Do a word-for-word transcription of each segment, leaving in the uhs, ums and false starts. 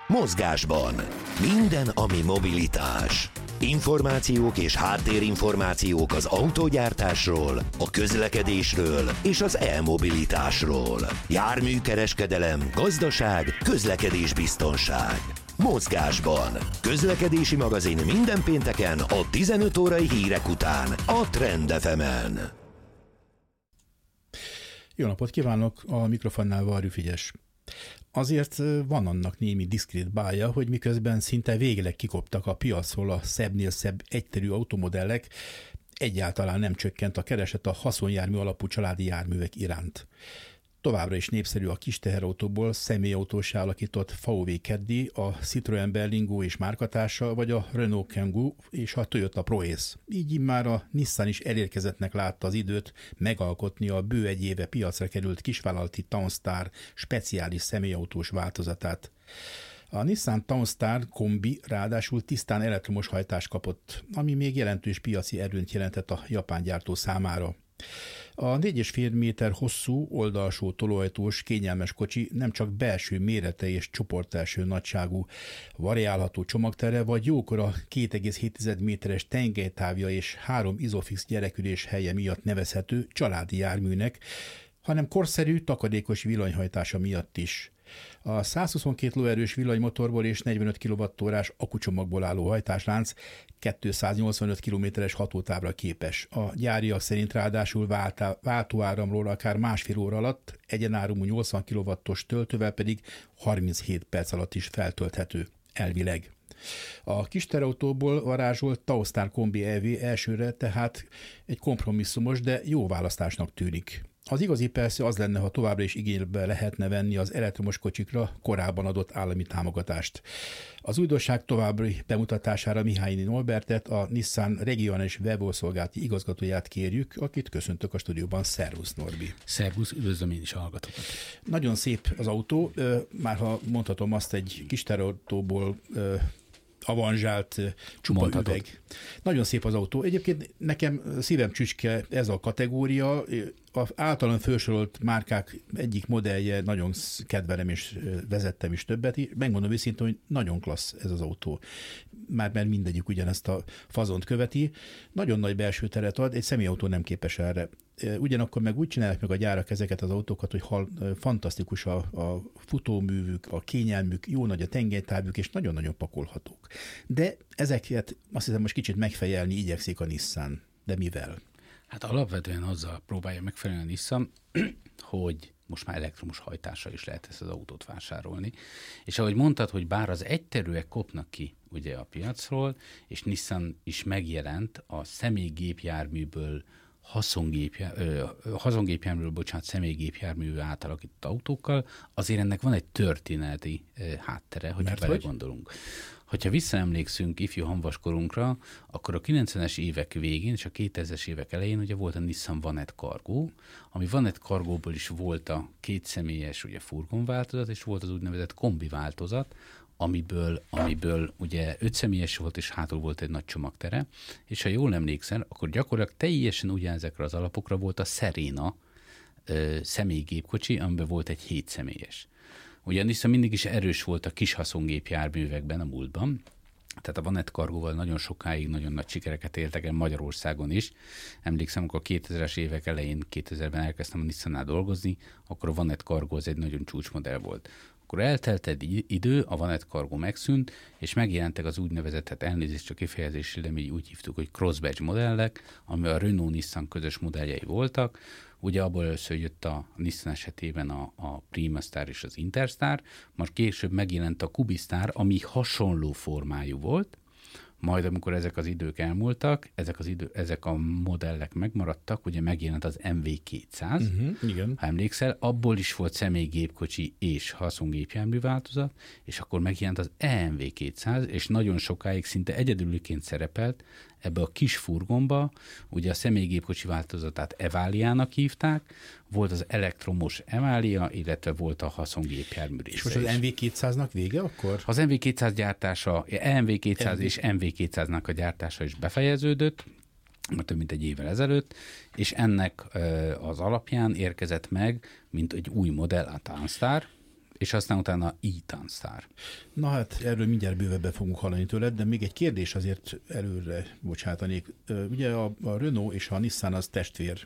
Mozgásban. Minden, ami mobilitás. Információk és háttérinformációk az autógyártásról, a közlekedésről és az e-mobilitásról. Járműkereskedelem, gazdaság, közlekedésbiztonság. Mozgásban. Közlekedési magazin minden pénteken a tizenöt órai hírek után a Trend ef emen. Jó napot kívánok, a mikrofonnál Varjú Frigyes. Azért van annak némi diszkrét bája, hogy miközben szinte végleg kikoptak a piacról a szebbnél szebb egyterű automodellek, egyáltalán nem csökkent a kereset a haszonjármű alapú családi járművek iránt. Továbbra is népszerű a kis teherautóból személyautóssá alakított ef vé Caddy, a Citroën Berlingo és márkatársa, vagy a Renault Kangoo és a Toyota ProAce. Így már a Nissan is elérkezettnek látta az időt megalkotni a bő egy éve piacra került kisvállalati Townstar speciális személyautós változatát. A Nissan Townstar kombi ráadásul tisztán elektromos hajtást kapott, ami még jelentős piaci erőnyt jelentett a japán gyártó számára. A négy egész öt méter hosszú, oldalsó tolóajtós, kényelmes kocsi nem csak belső mérete és csoportelső nagyságú, variálható csomagtere, vagy jókora két egész hét méteres tengelytávja és három izofix gyerekülés helye miatt nevezhető családi járműnek, hanem korszerű, takadékos villanyhajtása miatt is. A százhuszonkettő lóerős villanymotorból és negyvenöt kilowattórás akkucsomagból álló hajtáslánc kétszáznyolcvanöt kilométeres hatótávra képes. A gyáriak szerint ráadásul váltóáramról akár másfél óra alatt, egyenáramú nyolcvan kilowattos töltővel pedig harminchét perc alatt is feltölthető, elvileg. A kis terautóból varázsolt Townstar kombi é vé elsőre tehát egy kompromisszumos, de jó választásnak tűnik. Az igazi persze az lenne, ha továbbra is igénybe lehetne venni az elektromos kocsikra korábban adott állami támogatást. Az újdonság további bemutatására Mihály Norbertet, a Nissan regionális weboldalszolgálati igazgatóját kérjük, akit köszöntök a stúdióban. Szervusz, Norbi! Szervusz, üdvözlöm én is a hallgatókat! Nagyon szép az autó, már ha mondhatom azt, egy kis terautóból avanzsált csupa Mondhatod. üveg. Nagyon szép az autó. Egyébként nekem szívem csücske ez a kategória. Az általán felsorolt márkák egyik modellje nagyon kedvelem és vezettem is többet. Megmondom őszintén, hogy nagyon klassz ez az autó. Már mert mindegyik ugyanezt a fazont követi. Nagyon nagy belső teret ad, egy személyautó nem képes erre. Ugyanakkor meg úgy csinálják meg a gyárak ezeket az autókat, hogy hal, fantasztikus a, a futóművük, a kényelmük, jó nagy a tengelytávük, és nagyon-nagyon pakolhatók. De ezeket azt hiszem most kicsit megfejelni igyekszik a Nissan. De mivel? Hát alapvetően azzal próbálja megfelelni a Nissan, hogy most már elektromos hajtásra is lehet ezt az autót vásárolni. És ahogy mondtad, hogy bár az egyterűek kopnak ki ugye a piacról, és Nissan is megjelent a személygépjárműből haszongépjár, ö, haszongépjárműről, bocsánat, személygépjárművel átalakított autókkal, azért ennek van egy történeti ö, háttere, hogyha belegondolunk. Hogyha visszaemlékszünk ifjú hamvaskorunkra, akkor a kilencvenes évek végén és a kétezres évek elején ugye volt a Nissan Vanette Cargo, ami Vanette Cargóból is volt a kétszemélyes ugye furgon változat, és volt az úgynevezett kombi változat, amiből, amiből ugye ötszemélyes volt, és hátul volt egy nagy csomagtere, és ha jól emlékszel, akkor gyakorlatilag teljesen ugyanezekre az alapokra volt a Serena ö, személygépkocsi, amiben volt egy hétszemélyes. Ugyanis mindig is erős volt a kis haszongépjárművekben a múltban, tehát a Vanette Cargóval nagyon sokáig nagyon nagy sikereket éltek el Magyarországon is. Emlékszem, amikor a kétezres évek elején, kétezerben elkezdtem a Nissannál dolgozni, akkor a Vanette Cargo az egy nagyon csúcsmodell volt. Akkor eltelt egy idő, a Vanette Cargo megszűnt, és megjelentek az úgynevezett, hát elnézést csak kifejezésre, de mi úgy hívtuk, hogy crossbatch modellek, ami a Renault-Nissan közös modelljei voltak. Ugye abból először jött a Nissan esetében a, a Primastar és az Interstar, majd később megjelent a Cubistar, ami hasonló formájú volt, majd amikor ezek az idők elmúltak, ezek, az idő, ezek a modellek megmaradtak, ugye megjelent az em vé kétszáz, uh-huh, igen. Ha emlékszel, abból is volt személygépkocsi és haszongépjármű változat, és akkor megjelent az é em vé kétszáz, és nagyon sokáig szinte egyedüliként szerepelt ebbe a kis furgonba, ugye a személygépkocsi változatát Eváliának hívták, volt az elektromos Evália, illetve volt a haszongépjármű része. És most az em vé kétszáznak vége akkor? Az em vé kétszáz gyártása, em vé kétszáz M V... és em vé kétszáznak a gyártása is befejeződött, több mint egy évvel ezelőtt, és ennek az alapján érkezett meg, mint egy új modell a Townstar, és aztán utána e-Tanztár. Na hát erről mindjárt bővebben fogunk hallani tőled, de még egy kérdés azért előre bocsátanék. Ugye a, a Renault és a Nissan az testvér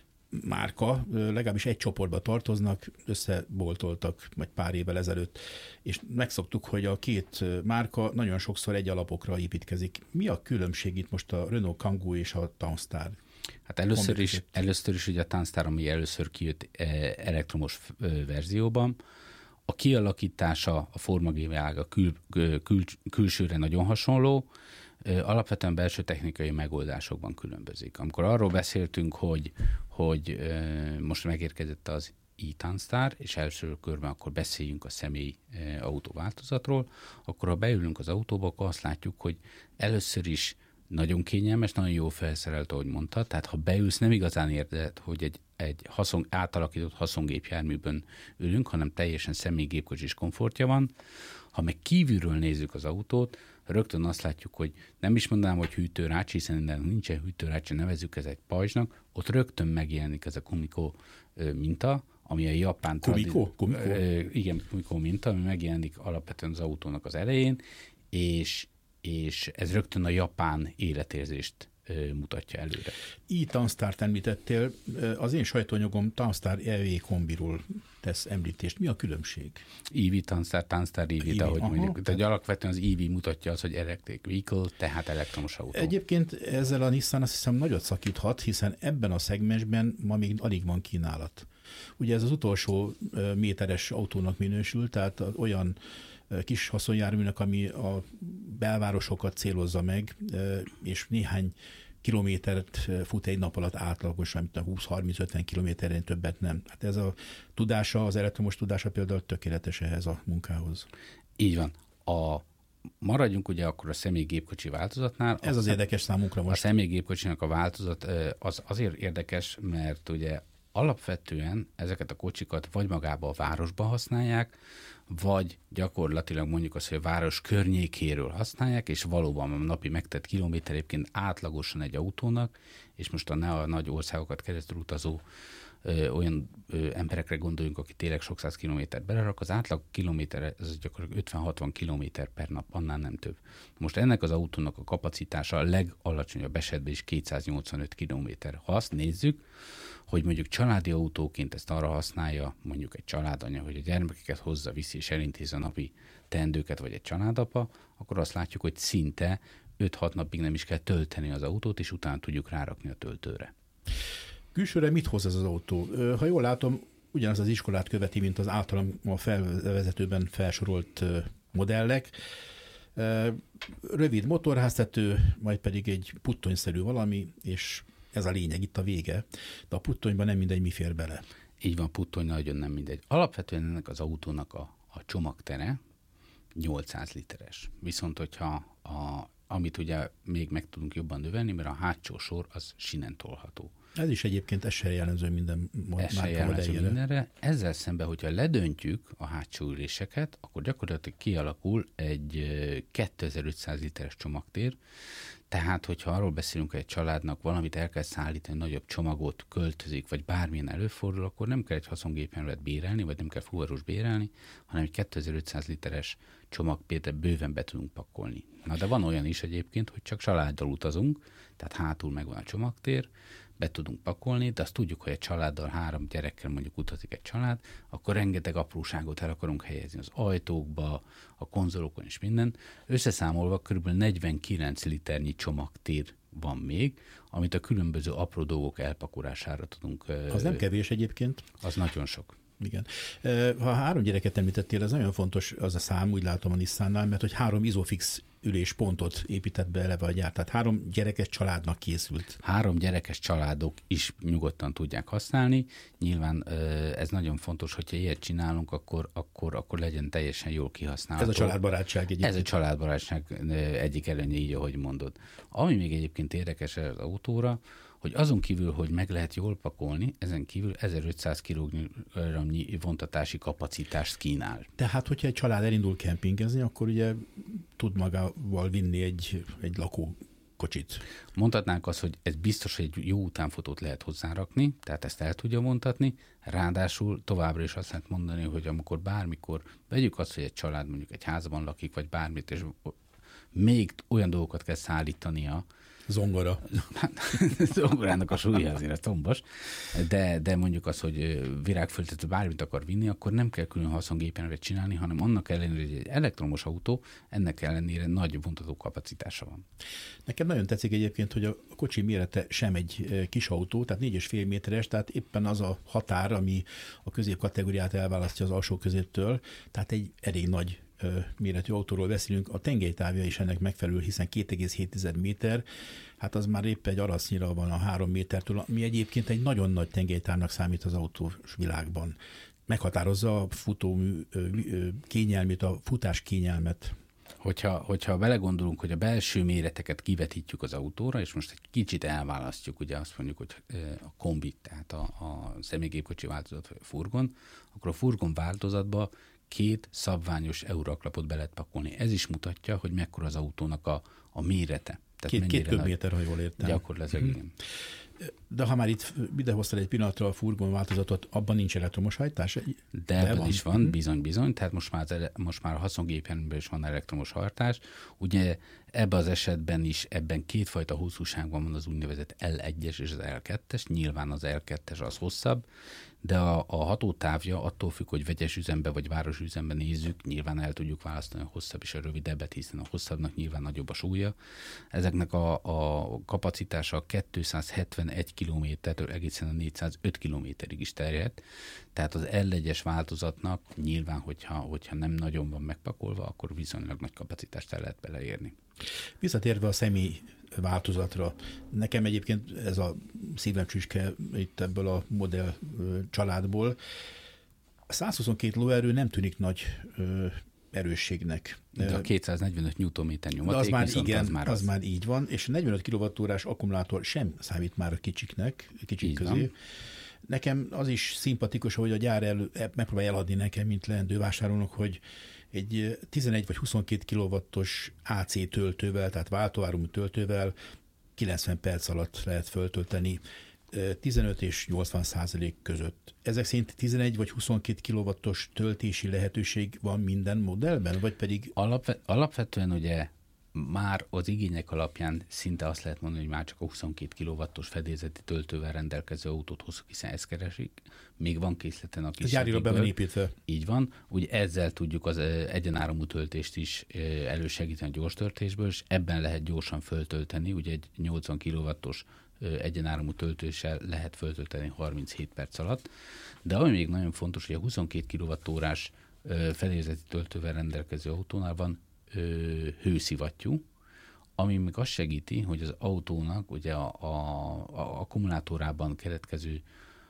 márka, legalábbis egy csoportba tartoznak, összeboltoltak majd pár évvel ezelőtt, és megszoktuk, hogy a két márka nagyon sokszor egy alapokra építkezik. Mi a különbség itt most a Renault Kangoo és a Tanztár? Hát először is, először is ugye a Tanztár, ami először kijött elektromos verzióban, a kialakítása, a formagéviága kül, kül, külsőre nagyon hasonló, alapvetően belső technikai megoldásokban különbözik. Amikor arról beszéltünk, hogy, hogy most megérkezett az e-Tanztár, és első körben akkor beszéljünk a személyi autóváltozatról, akkor ha beülünk az autóba, akkor azt látjuk, hogy először is nagyon kényelmes, nagyon jó felszerelt, ahogy mondta, tehát ha beülsz, nem igazán érzed, hogy egy, egy haszon, átalakított haszongépjárműben ülünk, hanem teljesen személygépkocsis komfortja van. Ha meg kívülről nézzük az autót, rögtön azt látjuk, hogy nem is mondanám, hogy hűtőrács, hiszen innen nincsen hűtőrács, nevezzük ez egy pajzsnak, ott rögtön megjelenik ez a Kumiko minta, ami a japán... Kumiko? Tradi- Kumiko? Igen, Kumiko minta, ami megjelenik alapvetően az autónak az elején, és, és ez rögtön a japán életérzést mutatja előre. E-Tanztárt említettél, az én sajtóanyagom Tanztár e vé kombiról tesz említést. Mi a különbség? é vé Tanztár, Tanztár é vé, de ahogy mondjuk. Tehát alapvetően az é vé mutatja az, hogy electric vehicle, tehát elektromos autó. Egyébként ezzel a Nissan azt hiszem nagyot szakíthat, hiszen ebben a szegmensben ma még alig van kínálat. Ugye ez az utolsó méteres autónak minősül, tehát olyan kis haszonjárműnek, ami a belvárosokat célozza meg, és néhány kilométert fut egy nap alatt átlagosan, mint a húsz-harminc-ötven kilométeren többet nem. Hát ez a tudása, az elektromos tudása például tökéletes ehhez a munkához. Így van. A, maradjunk ugye akkor a személygépkocsi változatnál. Ez az érdekes számunkra most. A személygépkocsinak a változat az azért érdekes, mert ugye alapvetően ezeket a kocsikat vagy magába a városba használják, vagy gyakorlatilag mondjuk azt, hogy a város környékéről használják, és valóban a napi megtett kilométer egyébként átlagosan egy autónak, és most a, ne a nagy országokat keresztül utazó ö, olyan ö, emberekre gondoljunk, aki tényleg sok száz kilométert belerak, az átlag kilométer, ez gyakorlatilag ötven-hatvan kilométer per nap, annál nem több. Most ennek az autónak a kapacitása a legalacsonyabb esetben is kétszáznyolcvanöt kilométer. Ha azt nézzük, hogy mondjuk családi autóként ezt arra használja, mondjuk egy családanya, hogy a gyermekeket hozza, viszi és elintéz a napi teendőket, vagy egy családapa, akkor azt látjuk, hogy szinte öt-hat napig nem is kell tölteni az autót, és utána tudjuk rárakni a töltőre. Külsőre mit hoz ez az autó? Ha jól látom, ugyanaz az iskolát követi, mint az általam a felvezetőben felsorolt modellek. Rövid motorháztető, majd pedig egy puttonyszerű valami, és ez a lényeg, itt a vége. De a puttonyban nem mindegy, mi fér bele. Így van, puttony nagyon nem mindegy. Alapvetően ennek az autónak a, a csomagtere nyolcszáz literes. Viszont, hogyha a, amit ugye még meg tudunk jobban növelni, mert a hátsó sor az sinen tolható. Ez is egyébként ez sem jellemző minden márka mindenre. Ezzel szemben, hogyha ledöntjük a hátsó üléseket, akkor gyakorlatilag kialakul egy kétezer-ötszáz literes csomagtér. Tehát, hogyha arról beszélünk, hogy egy családnak valamit el kell szállítani, nagyobb csomagot költözik, vagy bármilyen előfordul, akkor nem kell egy haszongépjárművet bérelni, vagy nem kell fuvarós bérelni, hanem egy kétezer-ötszáz literes csomag például bőven be tudunk pakolni. Na de van olyan is egyébként, hogy csak családdal utazunk, tehát hátul megvan a csomagtér, be tudunk pakolni, de azt tudjuk, hogy egy családdal, három gyerekkel mondjuk utazik egy család, akkor rengeteg apróságot el akarunk helyezni az ajtókba, a konzolokon és minden. Összeszámolva kb. negyvenkilenc liternyi csomagtér van még, amit a különböző apró dolgok elpakolására tudunk. Az nem kevés egyébként. Az nagyon sok. Igen. Ha három gyereket említettél, ez nagyon fontos az a szám, úgy látom a Nissannál, mert hogy három izofix üléspontot épített be eleve a gyár. Tehát három gyerekes családnak készült. Három gyerekes családok is nyugodtan tudják használni. Nyilván ez nagyon fontos, hogyha ilyet csinálunk, akkor, akkor, akkor legyen teljesen jól kihasználható. Ez a családbarátság egyébként. Ez a családbarátság egyik előnye, így ahogy mondod. Ami még egyébként érdekes az autóra, hogy azon kívül, hogy meg lehet jól pakolni, ezen kívül ezerötszáz kilogramnyi vontatási kapacitást kínál. Tehát, hogyha egy család elindul kempingezni, akkor ugye tud magával vinni egy, egy lakó kocsit. Mondhatnánk azt, hogy ez biztos, hogy egy jó utánfotót lehet hozzárakni, tehát ezt el tudja vontatni, ráadásul továbbra is azt lehet mondani, hogy amikor bármikor vegyük azt, hogy egy család mondjuk egy házban lakik, vagy bármit, és még olyan dolgokat kell szállítania. Zongora. Zongorának a súlya azért a tombos, de, de mondjuk az, hogy virágföldet bármit akar vinni, akkor nem kell külön haszongépenre csinálni, hanem annak ellenére, hogy egy elektromos autó, ennek ellenére nagy vontató kapacitása van. Nekem nagyon tetszik egyébként, hogy a kocsi mérete sem egy kis autó, tehát négy és fél méteres, tehát éppen az a határ, ami a középkategóriát elválasztja az alsó középtől, tehát egy elég nagy méretű autóról beszélünk, a tengelytávja is ennek megfelelő, hiszen két egész hét méter, hát az már épp egy arasznyira van a három métertől, ami egyébként egy nagyon nagy tengelytávnak számít az autós világban. Meghatározza a futómű kényelmét, a futás kényelmet. Hogyha, hogyha belegondolunk, hogy a belső méreteket kivetítjük az autóra, és most egy kicsit elválasztjuk, ugye azt mondjuk, hogy a kombit, tehát a, a személygépkocsi változat, vagy a furgon, akkor a furgon változatban két szabványos euraklapot be lehet pakolni. Ez is mutatja, hogy mekkora az autónak a, a mérete. Tehát két, két köbméter, ha jól értem. Gyakorlatilag hmm. igen. De ha már itt idehoztál egy pillanatra a furgon változatot, abban nincs elektromos hajtás? De ebben is van, bizony-bizony, tehát most már, az, most már a haszongépjárműben is van elektromos hajtás. Ugye ebben az esetben is, ebben kétfajta hosszúságban van az úgynevezett el egyes és az el kettes, nyilván az el kettes az hosszabb, de a, a hatótávja attól függ, hogy vegyes üzembe vagy város üzembe nézzük, nyilván el tudjuk választani a hosszabb és a rövidebbet, hiszen a hosszabbnak nyilván nagyobb a súlya. Ezeknek a, a kapacitása kétszázhetvenegy kilométertől egészen a négyszázöt kilométerig is terjed, tehát az el egyes változatnak nyilván, hogyha, hogyha nem nagyon van megpakolva, akkor viszonylag nagy kapacitást el lehet beleérni. Visszatérve a személy változatra. Nekem egyébként ez a szívem csücske itt ebből a modell családból. A százhuszonkét lóerő nem tűnik nagy ö, erősségnek. De a kétszáznegyvenöt newtonméter nyomaték, az már viszont igen, az már az, az. az már így van, és negyvenöt kilowattórás akkumulátor sem számít már a kicsiknek, kicsik így közé. Van. Nekem az is szimpatikus, hogy a gyár elő, megpróbálja eladni nekem, mint leendő vásárolónak, hogy egy tizenegy vagy huszonkét kilowattos á cé töltővel, tehát váltóáramú töltővel kilencven perc alatt lehet föltölteni tizenöt és nyolcvan százalék között. Ezek szerint tizenegy vagy huszonkét kilowattos töltési lehetőség van minden modellben, vagy pedig... Alapvet, alapvetően ugye már az igények alapján szinte azt lehet mondani, hogy már csak a huszonkét kilowattos fedélzeti töltővel rendelkező autót hozzuk, hiszen ezt keresik. Még van készleten a kis gyárira be van építve. Így van. Ugye ezzel tudjuk az egyenáramú töltést is elősegíteni a gyors töltésből, és ebben lehet gyorsan föltölteni. Ugye egy nyolcvan kilowattos egyenáramú töltéssel lehet föltölteni harminchét perc alatt. De ami még nagyon fontos, hogy a huszonkét kilowattórás fedélzeti töltővel rendelkező autónál van hőszivattyú, ami még azt segíti, hogy az autónak ugye a, a, a akkumulátorában keletkező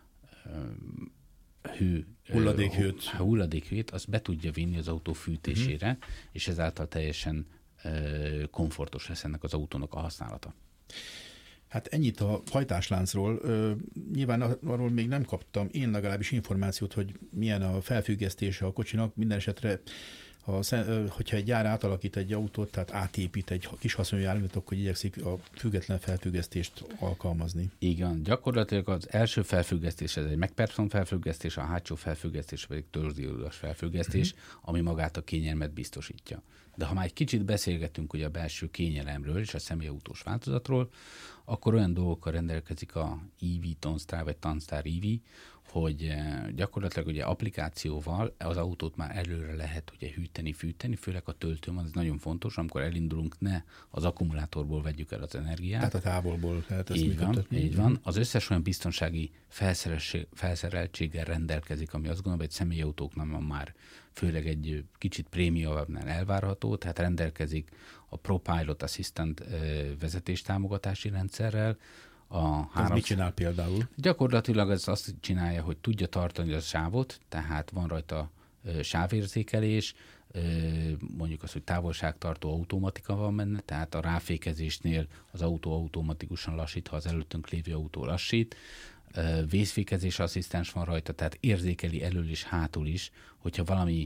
hő, hulladékhőt. hulladékhőt, azt be tudja vinni az autó fűtésére, uh-huh. és ezáltal teljesen uh, komfortos lesz ennek az autónak a használata. Hát ennyit a hajtásláncról. Uh, nyilván arról még nem kaptam én legalábbis információt, hogy milyen a felfüggesztése a kocsinak. Minden esetre Ha, hogyha egy gyár átalakít egy autót, tehát átépít egy kis haszonjárművet, akkor igyekszik a független felfüggesztést alkalmazni. Igen, gyakorlatilag az első felfüggesztés, ez egy MacPherson felfüggesztés, a hátsó felfüggesztés pedig torziódás felfüggesztés, uh-huh. ami magát a kényelmet biztosítja. De ha már egy kicsit beszélgetünk ugye a belső kényelemről és a személyautós változatról, akkor olyan dolgokkal rendelkezik a í vé Tonstar vagy Tonstar í vé, hogy gyakorlatilag ugye applikációval az autót már előre lehet ugye hűteni, fűteni, főleg a töltőn van, ez nagyon fontos, amikor elindulunk, ne az akkumulátorból vegyük el az energiát. Tehát a távolból lehet ezt így működtetni. Van, így van. Az összes olyan biztonsági felszereltséggel rendelkezik, ami azt gondolom, hogy egy személyautóknak van már főleg egy kicsit prémiumnál elvárható, tehát rendelkezik a ProPilot Assistant vezetéstámogatási rendszerrel. A három... mit csinál például? Gyakorlatilag ez azt csinálja, hogy tudja tartani a sávot, tehát van rajta sávérzékelés, mondjuk az, hogy távolságtartó automatika van benne, tehát a ráfékezésnél az autó automatikusan lassít, ha az előttünk lévő autó lassít. Vészfékezés asszisztens van rajta, tehát érzékeli elől és hátul is, hogyha valami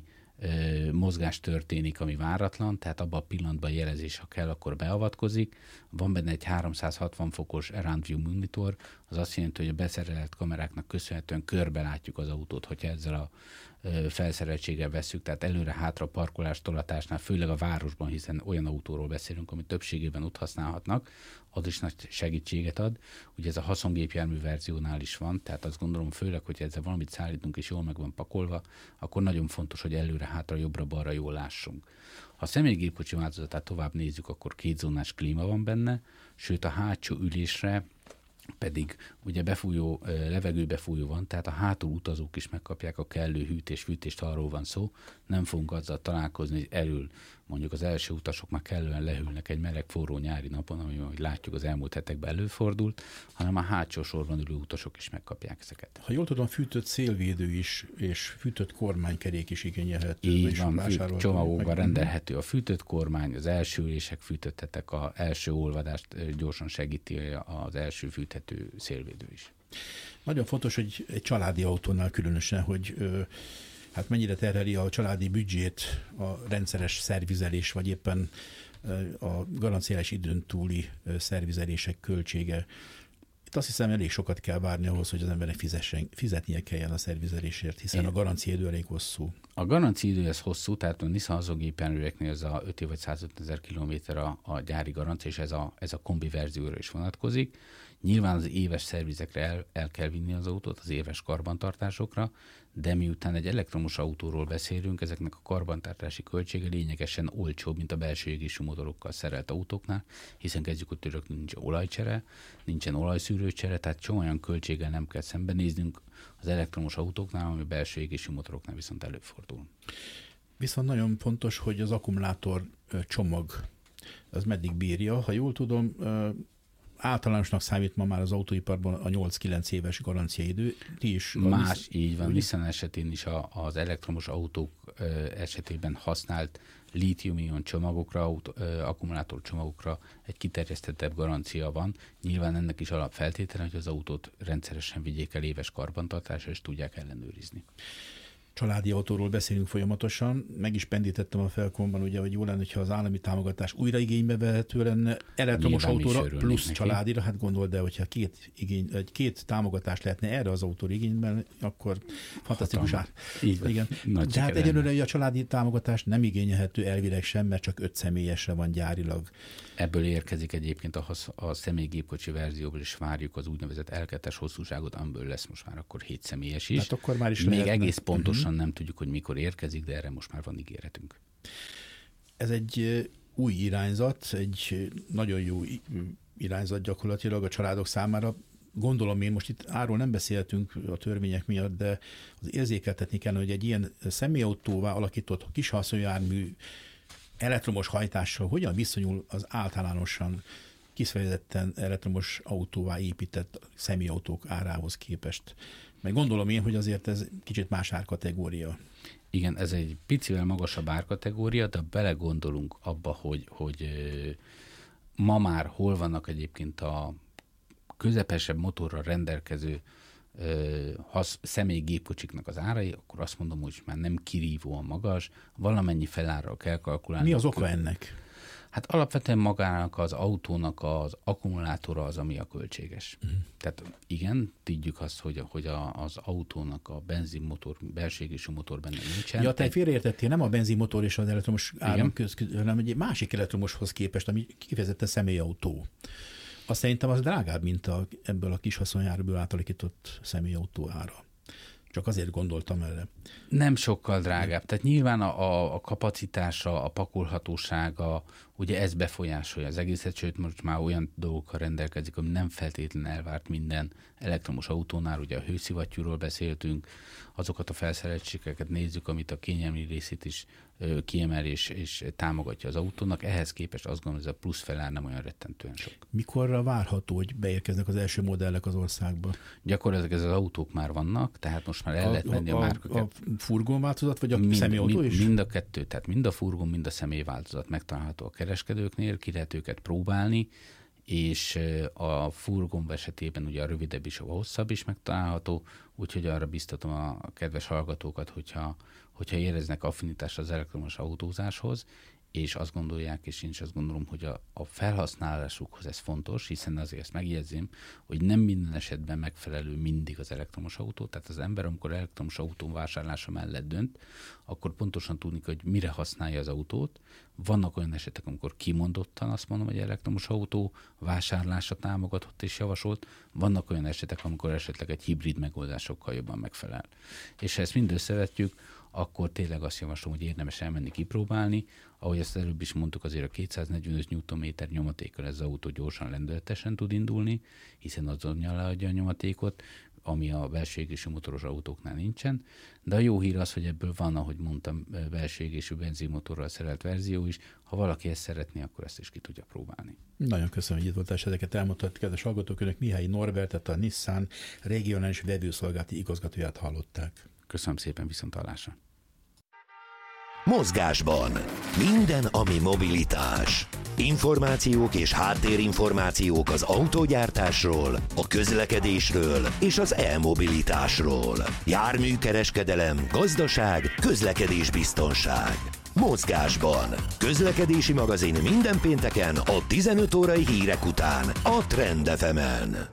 ö, mozgás történik, ami váratlan, tehát abban a pillanatban jelezés, ha kell, akkor beavatkozik. Van benne egy háromszázhatvan fokos Around View monitor, az azt jelenti, hogy a beszerelt kameráknak köszönhetően körbe látjuk az autót, hogyha ezzel a ö, felszereltséggel vesszük, tehát előre-hátra parkolás, tolatásnál, főleg a városban, hiszen olyan autóról beszélünk, amit többségében ott használhatnak, az is nagy segítséget ad. Ugye ez a haszongépjármű verziónál is van, tehát azt gondolom főleg, hogy ezzel valamit szállítunk és jól meg van pakolva, akkor nagyon fontos, hogy előre-hátra, jobbra-balra jól lássunk. Ha a személygépkocsi változatát tovább nézzük, akkor kétzónás klíma van benne, sőt a hátsó ülésre pedig ugye befújó, levegőbefújó van, tehát a hátul utazók is megkapják a kellő hűtés-fűtést, arról van szó. Nem fogunk azzal találkozni, hogy elől mondjuk az első utasok már kellően lehűlnek egy meleg, forró nyári napon, ami, ahogy látjuk, az elmúlt hetekben előfordult, hanem a hátsó sorban ülő utasok is megkapják ezeket. Ha jól tudom, fűtött szélvédő is, és fűtött kormánykerék is igényelhető. Így van, fű, csomagokban rendelhető a fűtött kormány, az első ülések fűtöttetek, az első olvadást gyorsan segíti az első fűthető szélvédő is. Nagyon fontos, hogy egy családi autónál különösen, hogy hát mennyire terheli a családi büdzsét a rendszeres szervizelés, vagy éppen a garanciás időn túli szervizelések költsége. Itt azt hiszem, elég sokat kell várni ahhoz, hogy az embernek fizessen, fizetnie kelljen a szervizelésért, hiszen Én. a garancia idő elég hosszú. A garancia idő ez hosszú, tehát a Nissan haszongépjárműveknél ez a öt év vagy százötvenezer kilométer a, a gyári garancia, és ez a, ez a kombi verzióra is vonatkozik. Nyilván az éves szervizekre el, el kell vinni az autót, az éves karbantartásokra, de miután egy elektromos autóról beszélünk, ezeknek a karbantartási költsége lényegesen olcsóbb, mint a belső égésű motorokkal szerelt autóknál, hiszen kezdjük, hogy rögtön nincs olajcsere, nincsen olajszűrőcsere, tehát csomó olyan költséggel nem kell szembenéznünk az elektromos autóknál, ami belső égésű motoroknál viszont előfordul. Viszont nagyon fontos, hogy az akkumulátor csomag az meddig bírja. Ha jól tudom, általánosnak számít ma már az autóiparban a nyolc-kilenc éves garanciaidő. Ti is. Más, így van. Nissan esetén is a, az elektromos autók ö, esetében használt lítium-ion csomagokra, autó, ö, akkumulátor csomagokra egy kiterjesztettebb garancia van. Nyilván ennek is alapfeltétele, hogy az autót rendszeresen vigyék el éves karbantartásra, és tudják ellenőrizni. Családi autóról beszélünk folyamatosan. Meg is pendítettem a Felkonban, ugye, hogy jó lenne, ha az állami támogatás újra igénybe vehető lenne elektromos autóra plusz neki. Családira. Hát gondold el, hogyha két, igény, két támogatás lehetne erre az autóra igényben, akkor fantasztikus ár. Igen. De hát egyelőre a családi támogatás nem igényelhető elvileg sem, mert csak öt személyesre van gyárilag. Ebből érkezik egyébként a, a személygépkocsi verzióból, és várjuk az úgynevezett el kettes hosszúságot, amiből lesz most már akkor hét személyes is. Hát akkor már is még lehetne. Egész pontosan uh-huh. nem tudjuk, hogy mikor érkezik, de erre most már van ígéretünk. Ez egy új irányzat, egy nagyon jó irányzat gyakorlatilag a családok számára. Gondolom én, most itt arról nem beszéltünk a törvények miatt, de az érzékeltetni kell, hogy egy ilyen személyautóvá alakított kis haszonjármű elektromos hajtással hogyan viszonyul az általánosan kifejezetten elektromos autóvá épített személyautók árához képest. Meg gondolom én, hogy azért ez kicsit más árkategória. Igen, ez egy picivel magasabb árkategória, de belegondolunk abba, hogy, hogy ma már hol vannak egyébként a közepesebb motorral rendelkező hasz, személygépkocsiknak az árai, akkor azt mondom, hogy már nem kirívóan magas, valamennyi felárral kell kalkulálni. Mi az oka ennek? Hát alapvetően magának az autónak az akkumulátora az, ami a költséges. Uh-huh. Tehát igen, tudjuk azt, hogy, hogy a, az autónak a benzinmotor, belső égésű motor benne nincsen. Ja, te félreértettél, nem a benzinmotor és az elektromos áram köz, hanem egy másik elektromoshoz képest, ami kifejezetten személyautó. Azt szerintem az drágább, mint a, ebből a kis haszonjárműből átalakított személyautó ára. Csak azért gondoltam erre. Nem sokkal drágább. Tehát nyilván a, a kapacitása, a pakolhatósága, ugye ez befolyásolja az egészet, sőt most már olyan dolgokkal rendelkezik, ami nem feltétlenül elvárt minden elektromos autónál, ugye a hőszivattyúról beszéltünk, azokat a felszereltségeket nézzük, amit a kényelmi részét is ö, kiemel és, és támogatja az autónak. Ehhez képest azt gondolom, hogy ez a plusz felár nem olyan rettentően sok. Mikorra várható, hogy beérkeznek az első modellek az országba? Gyakorlatilag ez az autók már vannak, tehát most már el a, lehet menni a, a márkaket. A furgonváltozat, vagy a mind, személyautó mind, is? Mind a kettő, tehát mind a furgon, mind a személyváltozat megtalálható a kereskedőknél, ki lehet őket próbálni, és a furgon esetében ugye a rövidebb is, a hosszabb is megtalálható, úgyhogy arra biztatom a kedves hallgatókat, hogyha, hogyha éreznek affinitást az elektromos autózáshoz, és azt gondolják, és én is azt gondolom, hogy a, a felhasználásukhoz ez fontos, hiszen azért ezt megjegyzem, hogy nem minden esetben megfelelő mindig az elektromos autó, tehát az ember, amikor elektromos autó vásárlása mellett dönt, akkor pontosan tudni, hogy mire használja az autót. Vannak olyan esetek, amikor kimondottan azt mondom, hogy elektromos autó vásárlása támogatott és javasolt, vannak olyan esetek, amikor esetleg egy hibrid megoldásokkal jobban megfelel. És ha ezt mind összevetjük, akkor tényleg azt javaslom, hogy érdemes elmenni kipróbálni. Ahogy ezt előbb is mondtuk, azért a kétszáznegyvenöt newtonméter nyomatékkal ez az autó gyorsan, lendületesen tud indulni, hiszen azon leadja a nyomatékot, ami a belső égésű motoros autóknál nincsen. De a jó hír az, hogy ebből van, ahogy mondtam, belső égésű benzinmotorral szerelt verzió is. Ha valaki ezt szeretné, akkor ezt is ki tudja próbálni. Nagyon köszönöm, hogy itt voltál, és ezeket elmondtad, kedves hallgatók, önök Mihály Norbertet, a Nissan regionális vevőszolgálati igazgatóját hallották. Köszönöm szépen, viszonthallásra. Mozgásban. Minden, ami mobilitás. Információk és háttérinformációk az autógyártásról, a közlekedésről és az e-mobilitásról. Járműkereskedelem, gazdaság, közlekedésbiztonság. Mozgásban. Közlekedési magazin minden pénteken a tizenöt órai hírek után a Trend ef emen.